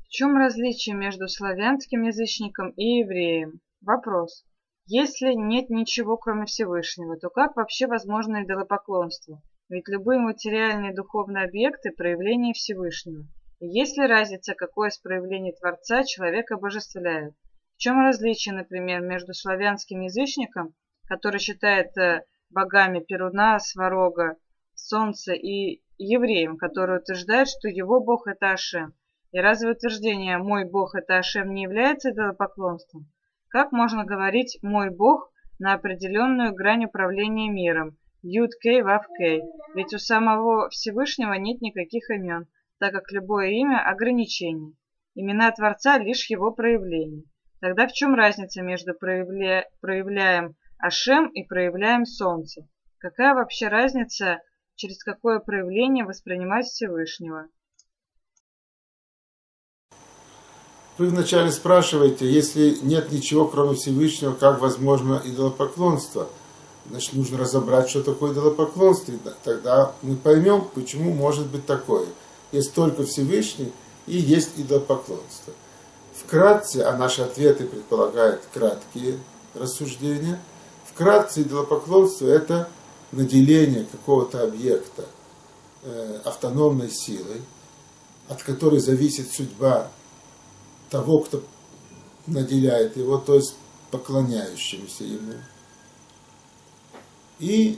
В чем различие между славянским язычником и евреем? Вопрос. Если нет ничего, кроме Всевышнего, то как вообще возможно идолопоклонство? Ведь любые материальные и духовные объекты – проявление Всевышнего. И есть ли разница, какое из проявлений Творца человек обожествляет? В чем различие, например, между славянским язычником, который считает богами Перуна, Сварога, Солнца, и евреем, который утверждает, что его бог – это Ашем? И разве утверждение «мой Бог – это Ашем» не является идолопоклонством? Как можно говорить «мой Бог» на определенную грань управления миром – Юд-Кей, Вав-Кей? Ведь у самого Всевышнего нет никаких имен, так как любое имя – ограничение. Имена Творца – лишь его проявление. Тогда в чем разница между проявляем Ашем и проявляем Солнце? Какая вообще разница, через какое проявление воспринимать Всевышнего? Вы вначале спрашиваете, если нет ничего, кроме Всевышнего, как возможно идолопоклонство? Значит, нужно разобрать, что такое идолопоклонство, и тогда мы поймем, почему может быть такое. Есть только Всевышний и есть идолопоклонство. Вкратце, а наши ответы предполагают краткие рассуждения, вкратце идолопоклонство – это наделение какого-то объекта автономной силой, от которой зависит судьба того, кто наделяет его, то есть поклоняющимся ему. И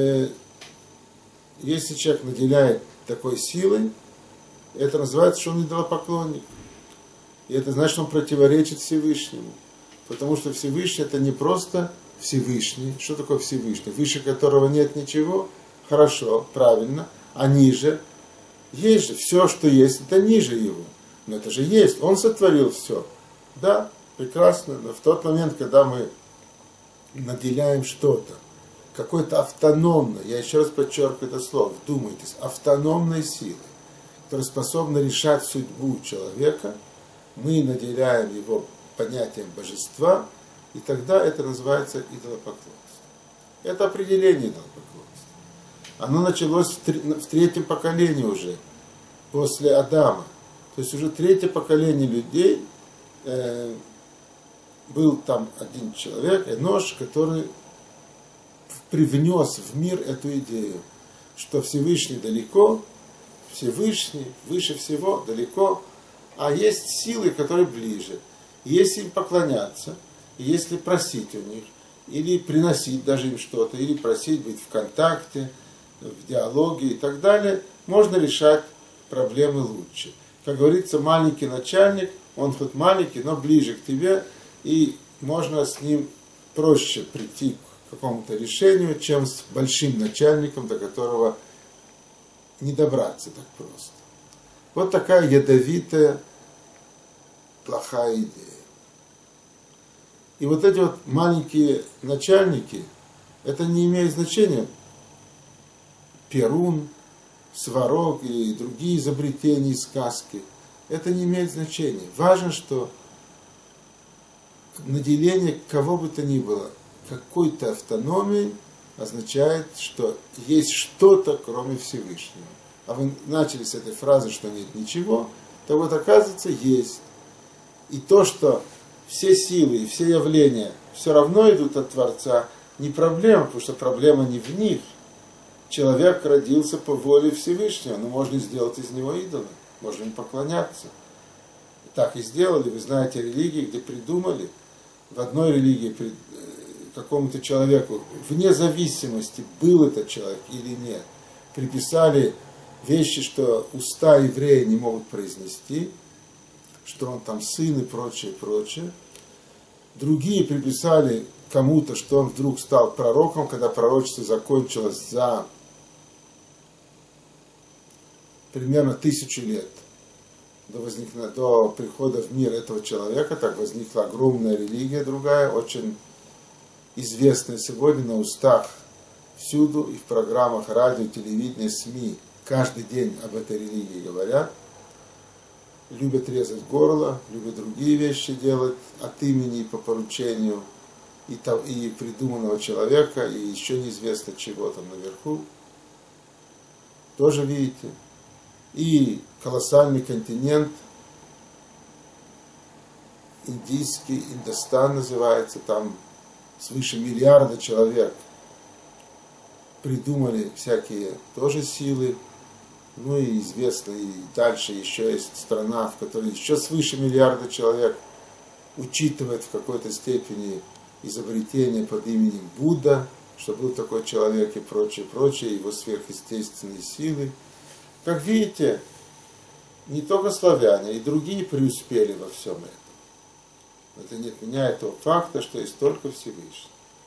если человек наделяет такой силой, это называется, что он идолопоклонник. И это значит, что он противоречит Всевышнему. Потому что Всевышний – это не просто Всевышний. Что такое Всевышний? Выше которого нет ничего? Хорошо, правильно. А ниже? Есть же. Все, что есть, это ниже его. Но это же есть. Он сотворил все. Да, прекрасно. Но в тот момент, когда мы наделяем что-то, какой-то автономной, я еще раз подчеркиваю это слово, вдумайтесь, автономной силой, которая способна решать судьбу человека, мы наделяем его понятием божества, и тогда это называется идолопоклонство. Это определение идолопоклонства. Оно началось в третьем поколении уже, после Адама. То есть уже третье поколение людей, был там один человек, Энош, который привнес в мир эту идею, что Всевышний далеко, Всевышний выше всего, далеко, а есть силы, которые ближе. И если им поклоняться, и если просить у них, или приносить даже им что-то, или просить быть в контакте, в диалоге и так далее, можно решать проблемы лучше. Как говорится, маленький начальник, он хоть маленький, но ближе к тебе, и можно с ним проще прийти к какому-то решению, чем с большим начальником, до которого не добраться так просто. Вот такая ядовитая, плохая идея. И вот эти вот маленькие начальники, это не имеет значения. Перун, Сварог и другие изобретения и сказки. Это не имеет значения. Важно, что наделение кого бы то ни было какой-то автономией означает, что есть что-то, кроме Всевышнего. А вы начали с этой фразы, что нет ничего, то вот оказывается есть. И то, что все силы и все явления все равно идут от Творца, не проблема, потому что проблема не в них. Человек родился по воле Всевышнего, но можно сделать из него идола, можно им поклоняться. Так и сделали. Вы знаете религии, где придумали, в одной религии какому-то человеку, вне зависимости, был этот человек или нет, приписали вещи, что уста еврея не могут произнести, что он там сын и прочее, прочее. Другие приписали кому-то, что он вдруг стал пророком, когда пророчество закончилось за примерно 1000 лет до прихода в мир этого человека. Так возникла огромная религия другая, очень известная сегодня на устах всюду, и в программах радио, телевидения, СМИ. Каждый день об этой религии говорят. Любят резать горло, любят другие вещи делать от имени и по поручению и придуманного человека, и еще неизвестно чего там наверху. Тоже видите. И колоссальный континент индийский, Индостан называется, там свыше миллиарда человек придумали всякие тоже силы. Ну и известно, и дальше еще есть страна, в которой еще свыше миллиарда человек учитывает в какой-то степени изобретение под именем Будда, что был такой человек и прочее, прочее, его сверхъестественные силы. Как видите, не только славяне, и другие преуспели во всем этом. Это не отменяет того факта, что есть только Всевышний.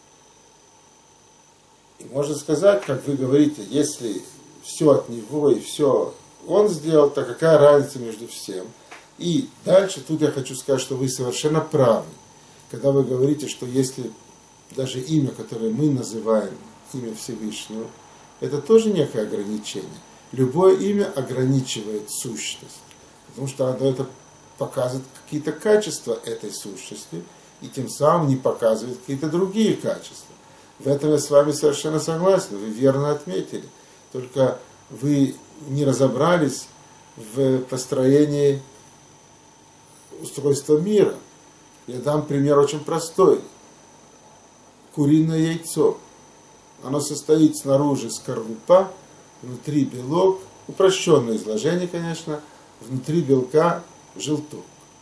И можно сказать, как вы говорите, если все от него и все он сделал, то какая разница между всем? И дальше тут я хочу сказать, что вы совершенно правы, когда вы говорите, что если даже имя, которое мы называем имя Всевышнего, это тоже некое ограничение. Любое имя ограничивает сущность, потому что оно это показывает какие-то качества этой сущности, и тем самым не показывает какие-то другие качества. В этом я с вами совершенно согласен, вы верно отметили. Только вы не разобрались в построении устройства мира. Я дам пример очень простой. Куриное яйцо. Оно состоит снаружи скорлупа, внутри белок, упрощенное изложение, конечно, внутри белка желток.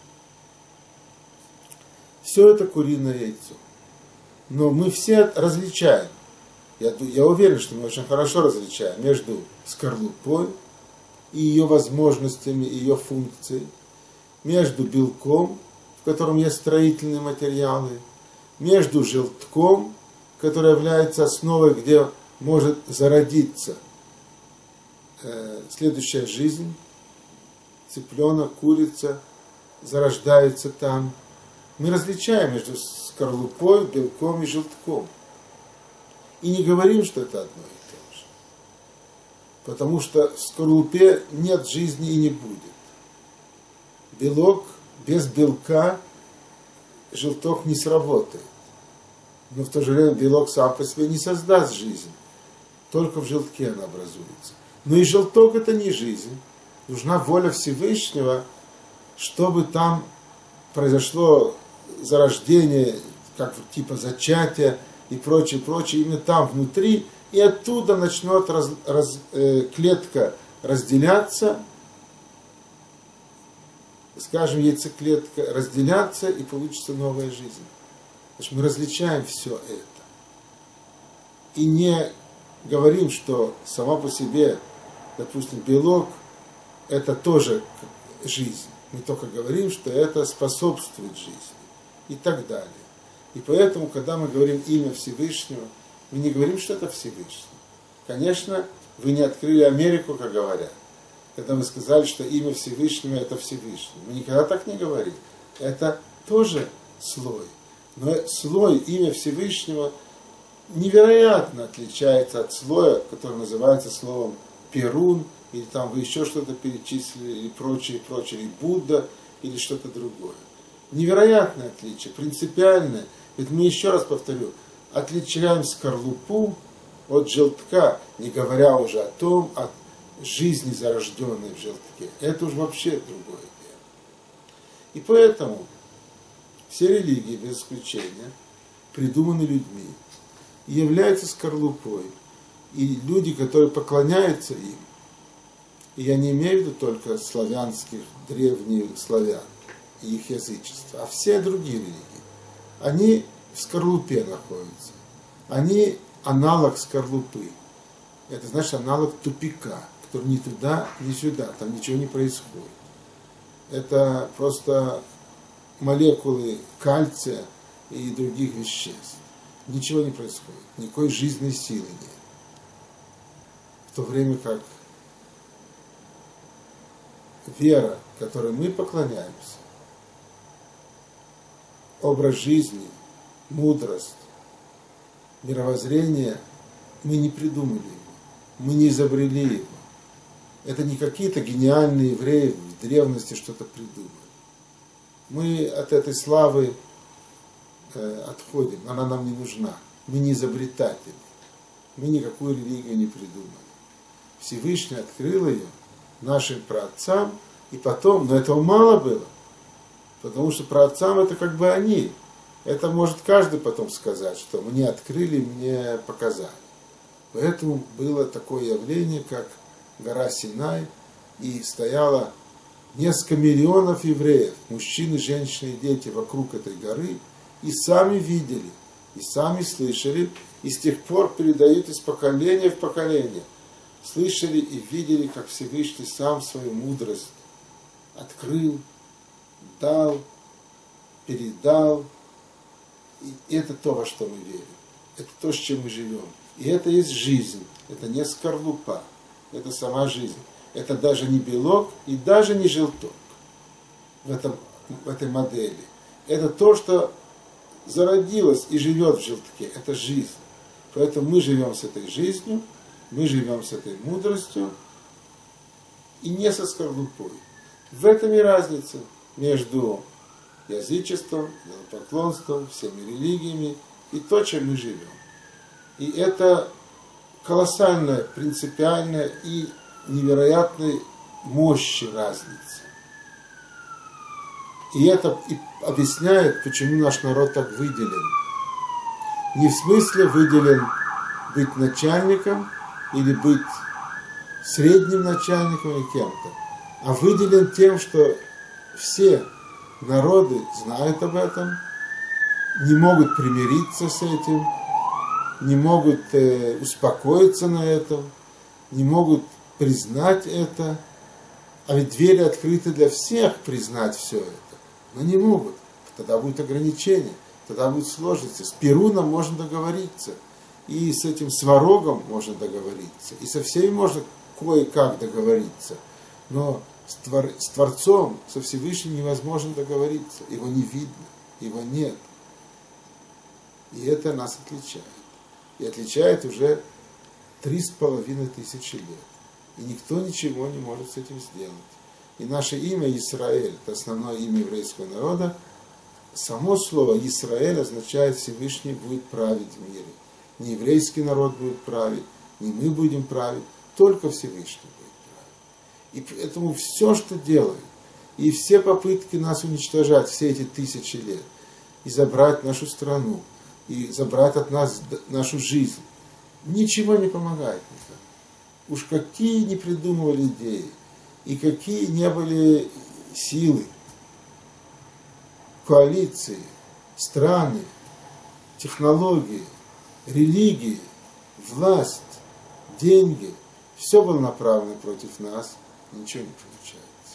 Все это куриное яйцо. Но мы все различаем. Я уверен, что мы очень хорошо различаем между скорлупой и ее возможностями, ее функцией, между белком, в котором есть строительные материалы, между желтком, который является основой, где может зародиться следующая жизнь, цыпленок, курица зарождается там. Мы различаем между скорлупой, белком и желтком. И не говорим, что это одно и то же. Потому что в скорлупе нет жизни и не будет. Белок без белка, желток не сработает. Но в то же время белок сам по себе не создаст жизнь. Только в желтке она образуется. Но и желток это не жизнь. Нужна воля Всевышнего, чтобы там произошло зарождение, как типа зачатия и прочее, прочее, именно там внутри, и оттуда начнет клетка разделяться, скажем, яйцеклетка разделяться, и получится новая жизнь. Значит, мы различаем все это. И не говорим, что сама по себе, допустим, белок, это тоже жизнь. Мы только говорим, что это способствует жизни. И так далее. И поэтому, когда мы говорим имя Всевышнего, мы не говорим, что это Всевышний. Конечно, вы не открыли Америку, как говорят. Когда вы сказали, что имя Всевышнего это Всевышний. Мы никогда так не говорим. Это тоже слой. Но слой имя Всевышнего невероятно отличается от слоя, который называется словом Перун, или там вы еще что-то перечислили, или прочее, прочее, или Будда, или что-то другое. Невероятное отличие, принципиальное. Ведь мы, еще раз повторю, отличаем скорлупу от желтка, не говоря уже о том, от жизни, зарожденной в желтке. Это уж вообще другое дело. И поэтому все религии, без исключения, придуманы людьми и являются скорлупой. И люди, которые поклоняются им, и я не имею в виду только славянских, древних славян и их язычество, а все другие религии, они в скорлупе находятся. Они аналог скорлупы. Это значит аналог тупика, который ни туда, ни сюда, там ничего не происходит. Это просто молекулы кальция и других веществ. Ничего не происходит, никакой жизненной силы нет. В то время как вера, которой мы поклоняемся, образ жизни, мудрость, мировоззрение, мы не придумали его, мы не изобрели его. Это не какие-то гениальные евреи в древности что-то придумали. Мы от этой славы отходим, она нам не нужна. Мы не изобретатели, мы никакую религию не придумали. Всевышний открыл ее нашим праотцам, и потом, но этого мало было. Потому что праотцам это как бы они. Это может каждый потом сказать, что мне открыли, мне показали. Поэтому было такое явление, как гора Синай, и стояло несколько миллионов евреев, мужчины, женщины и дети вокруг этой горы, и сами видели, и сами слышали, и с тех пор передают из поколения в поколение. Слышали и видели, как Всевышний сам свою мудрость открыл, дал, передал. И это то, во что мы верим. Это то, с чем мы живем. И это есть жизнь. Это не скорлупа. Это сама жизнь. Это даже не белок и даже не желток в этой модели. Это то, что зародилось и живет в желтке. Это жизнь. Поэтому мы живем с этой жизнью, мы живем с этой мудростью и не со скорлупой. В этом и разница между язычеством, идолопоклонством, всеми религиями и то, чем мы живем. И это колоссальная, принципиальная и невероятной мощи разница. И это и объясняет, почему наш народ так выделен. Не в смысле выделен быть начальником или быть средним начальником или кем-то, а выделен тем, что все народы знают об этом, не могут примириться с этим, не могут успокоиться на этом, не могут признать это. А ведь двери открыты для всех признать все это. Но не могут. Тогда будет ограничение, тогда будет сложности. С Перуном можно договориться, и с этим Сварогом можно договориться, и со всеми можно кое-как договориться. Но с Творцом, со Всевышним невозможно договориться. Его не видно, его нет. И это нас отличает. И отличает уже 3500 лет. И никто ничего не может с этим сделать. И наше имя Израиль, это основное имя еврейского народа, само слово Израиль означает Всевышний будет править в мире. Не еврейский народ будет править, не мы будем править, только Всевышний будет править. И поэтому все, что делают, и все попытки нас уничтожать все эти 1000 лет, и забрать нашу страну, и забрать от нас нашу жизнь, ничего не помогает никому. Уж какие не придумывали идеи, и какие не были силы, коалиции, страны, технологии, религии, власть, деньги, все было направлено против нас, ничего не получается.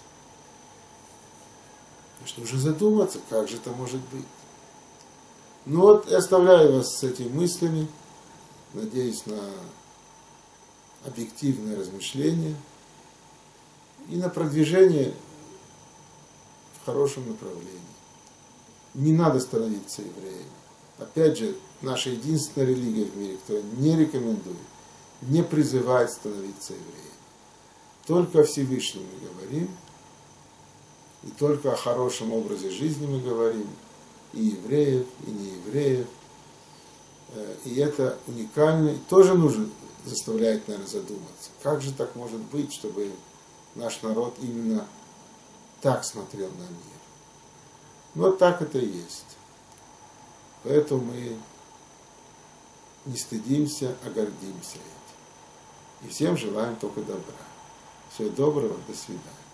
Потому что уже задуматься, как же это может быть. Ну вот, я оставляю вас с этими мыслями, надеюсь на объективное размышление и на продвижение в хорошем направлении. Не надо становиться евреем. Опять же, наша единственная религия в мире, которая не рекомендует, не призывает становиться евреем. Только о Всевышнем мы говорим, и только о хорошем образе жизни мы говорим, и евреев, и неевреев. И это уникально, и тоже нужно заставляет, наверное, задуматься. Как же так может быть, чтобы наш народ именно так смотрел на мир? Но так это и есть. Поэтому мы не стыдимся, а гордимся этим. И всем желаем только добра. Всего доброго, до свидания.